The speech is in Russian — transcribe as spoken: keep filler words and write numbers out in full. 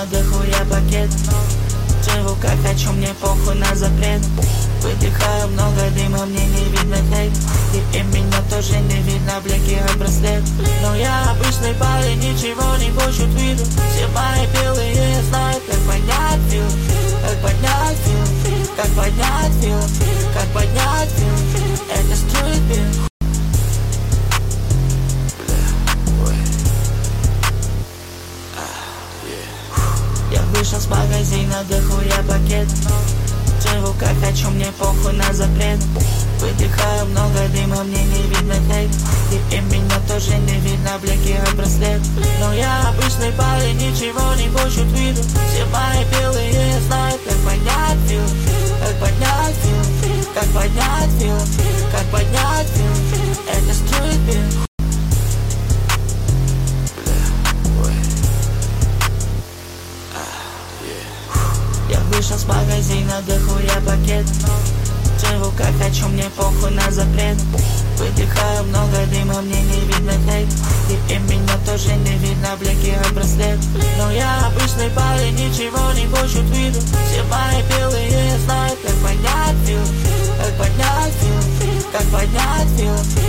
на дохуя пакет. В руках хочу, мне похуй на запрет. Выдыхаю много дыма, мне не видно хейт. И меня тоже не видно, блеки от браслет. Но я обычный парень, ничего не хочет виду. Все мои белые знают, как поднять фил. Как поднять фил, как поднять фил, как поднять фил. Это стрит бил. Я вышел с магазина, дохуя пакет. В руках хочу, мне похуй на запрет. Выдыхаю много дыма, мне не видно хейт. И меня тоже не видно, блеки от браслет. Но я обычный парень, ничего не хочет виду. Все мои белые знают, как поднять фил. Как поднять фил, как поднять фил, как поднять фил. Это стрит бил. Я вышел с магазина, дохуя пакет. В руках хочу, мне похуй на запрет. Выдыхаю много дыма, мне не видно хейт. И меня тоже не видно, блеки от браслет. Но я обычный парень, ничего не хочет виду. Все мои белые знают, как поднять фил. Как поднять фил, как поднять фил.